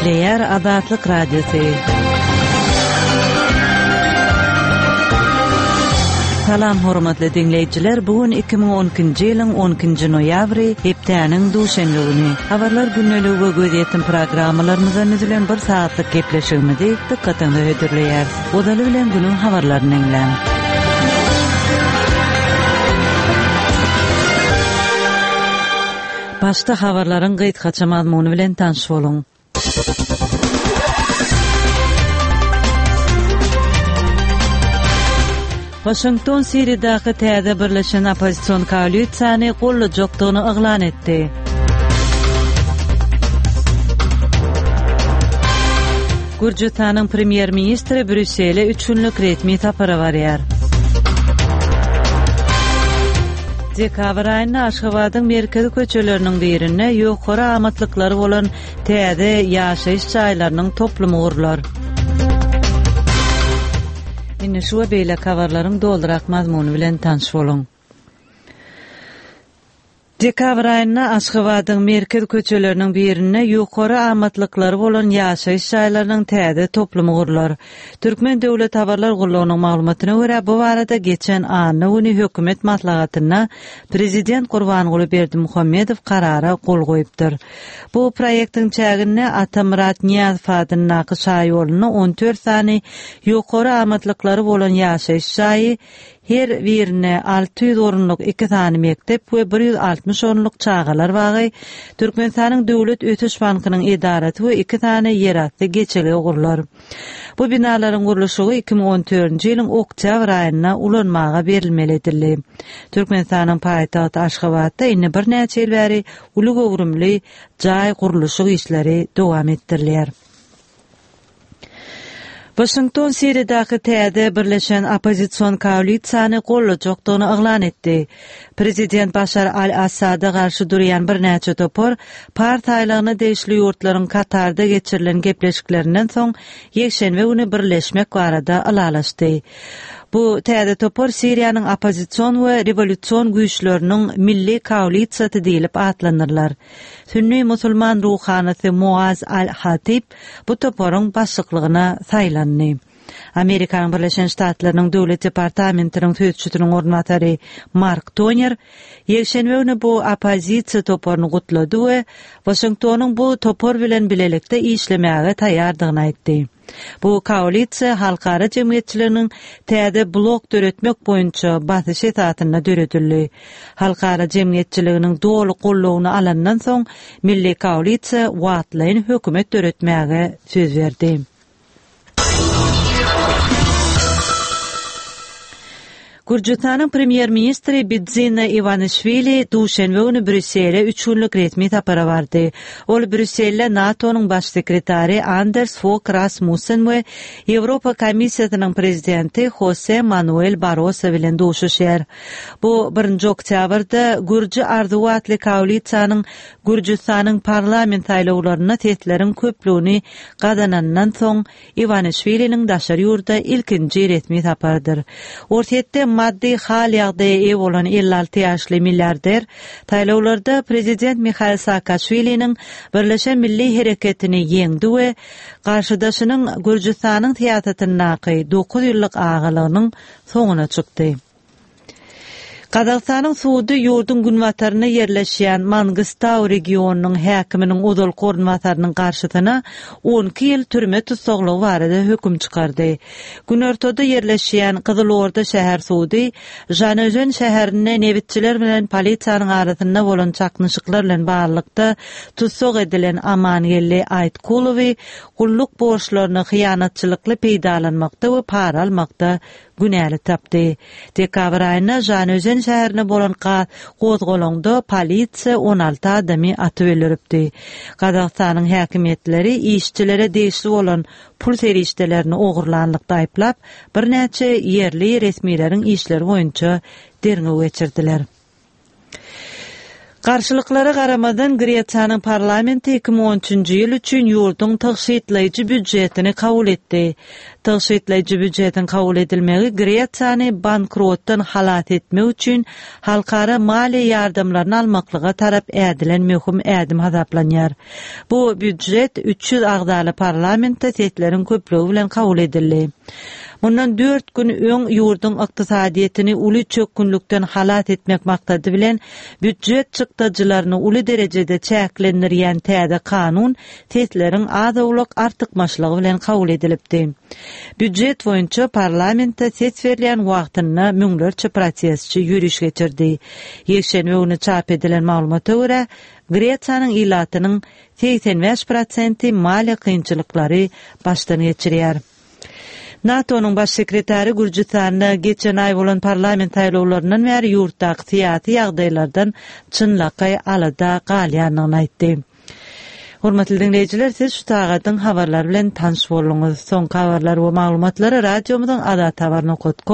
Eşitleyer Azatlyk Radiosu. Salam hormatly dinleyijiler, bugün 2012-nji ýylyň 12-nji noýabry, hepdeniň duşanby güni. Habarlar günneligi we göz ýetim programmalarymyzdan üzülen bir saatlyk gepleşigimizi dikkatiňizde hödürleýär. Odaly bilen günüň habarlaryny eňleň. Başta habarlaryň gytgaça mazmuny bilen tanış boluň. Washington Siriýadaky täze birleşen opozisiýon koalisiýasyny gollajagdygyny eglan etdi. Gürjistanyň premier ministri Brüssele 3 günlük resmi tapara barýar. Dekabr aýyna Aşgabatyň merkezi köçeleriniň birine ýokary amatlykları bolan täze ýaşaýyş jaýlarynyň toplumy gurlar. Indi şu beýle habarlaryň doldurak mazmuny bilen tanış boluň. Dekabr aýyna Aşgabatyň merkez köçeleriniň birine ýokary amatlykları bolan ýaşaýyş jaýlarynyň täze toplumy gurlar. Türkmen Döwlet Habarlar Gurulunyň maglumatyna görä, bu barada geçen anyny güni hökümet maslahatyna prezident Gurbanguly Berdimuhammedow karara gol goýupdyr. Bu proýektiň çägine Atamurat Niýazow adyny nakyşa ýoluny 14 sany ýokary amatlykları bolan ýaşaýyş jaýy, her birine 600 orunluk 2 sany mektep we 160 orunluk çağalar bagy, Türkmenistanyň Döwlet Ötüş Bankynyň edarati we 2 sany ýerasty geçeli gurlar. Bu binalaryň gurulşy 2014-nji ýylyň oktyabr aýyna ulanmaga berilmelidir. Türkmenistanyň paýtagty Aşgabatda indi bir näçe ýyl bäri uly gowrumly jaý gurulşy işleri dowam etdirilýär. Washington Siriýadaky täze birleşen opozisiýon koalisiýasyny gollajagdygyny eglan etdi. Prezident Başar al-Assada garşy durýan bir näçe topor partiýalaryny değişli ýurtlaryň Katarda geçirilen gepleşiklerinden soň ýekşenbe güni birleşmek barada alalaşdy. Bu täze topor Siriýanyň opozisiýon we rewolýusiýon güýçleriniň milli koalisiýasy diýilip atlanyrlar. Sünni musulman ruhanysy Muaz al-Hatib bu toporyň başlykyna saýlandy. Amerikanyň Birleşen Ştatlarynyň Döwlet Departamentiniň sözçüsiniň ornatary Mark Toner ýekşenbe güni bu opozisiýa toporyny gutlady we Washingtonyň bu topor bilen bilelikde işlemäge taýýardygyny aýtdy. Bu koalisiýa halkara jemgyýetçileriniň täze blok döretmek boýunça basyş etatyna döredildi. Halkara jemgyýetçiliginiň dolu gollawyny alandan soň milli koalisiýa wagtlaýyn hökümet döretmäge söz berdi. Gürjistanyň premier ministri Bidzina Ivanishvili duşanbe güni Brüssele 3 günlük resmi tapara bardy. Ol Brüsselde NATO'nyň baş sekretary Anders Fogh Rasmussen we Ýewropa Komissiýasynyň prezidenti Jose Manuel Barroso bilen duşuşýar. Bu 1-nji oktýabrda Gürji Arzuwatly koalisiýanyň Gürjistanyň parlament saýlawlaryna tetleriň köpligini gadanandan soň Ivanishviliň daşary ýurda ilkinji resmi tapardyr. Ortaýetde maddi hal ýagdaýy bolan 56 ýaşly milliarder taýlawlarda prezident Mikhail Saakashviliň Birleşen Milli Hereketini ýeňdi we garşydaşynyň Gürjistanyň teatratyny 9 ýyllyk agalygynyň soňuna çykdy. Kazakstanyň suwdy ýurdun günwataryna ýerleşýän Mangistau regionunyň häkiminiň uzal gorunwatarynyň garşysyna 12 ýyl türme tutsaglygy barada höküm çykardy. Günortada ýerleşýän Kızılorda şäher suwdy Janözen şäherine nebitçiler bilen polisiýanyň arasynda bolan çaknyşyklar bilen barlykda tutsag edilen Amanyeli Aýtkulowy gulluk borçlaryny hyýanatçylykly peýdalanmakda we para almakda günäli tapdy. Dekabr aýyna Janözen şäherine bolan gozgolanda polisiýa 16 adamy atyp öldüripdi. Kazakstanyň häkimetleri işçilere değişli bolan pul serişdelerini ogurlanlykda aýplap, bir näçe ýerli resmiýetiň işleri boýunça derňe geçirdiler. Qarşılıklara qaramadan Gretsiýanyň parlamenti 2013-nji ýyl üçin ýurdun tygşytlaýjy büdjetini kabul etdi. Tygşytlaýjy büdjetin kabul edilmegi Gretsiýany bankrotdan halat etmek üçin halkara maliýe ýardymlaryny almaklyga tarap ädilen möhüm ädim hasaplanýar. Bu büdjet 300 agdaly parlamentde setleriň köplügi bilen kabul edildi. Bundan 4 gün öň ýurdun ykdysadyetini uly çökünlükden halat etmek maksady bilen büdjet çykdyjylaryny uly derejede çäklendirýän täze kanun setleriň azawlyk artykmaçlygy bilen kabul edilipdi. Büdjet boýunça parlamentde ses berilýän wagtyna müňlerçe prosesçi ýürüş geçirdi. Ýekşenbe güni çap edilen maglumata görä, Gretsiýanyň ilatynyň 85% maliýe kynçylyklary başdan geçirýär. NATO'nun baş sekreteri Gürcistan'da geçen ay bolan parlament saýlawlarynyň bäri ýurtdaky syýasy ýagdaýlardan çynlakay alada galýanyny aýtdy. Hormatly dinleýijiler, siz şu tagadyň habarlary bilen tanış bolunuz. Soňky habarlar we maglumatlary radiomyzyň Ada Tabarny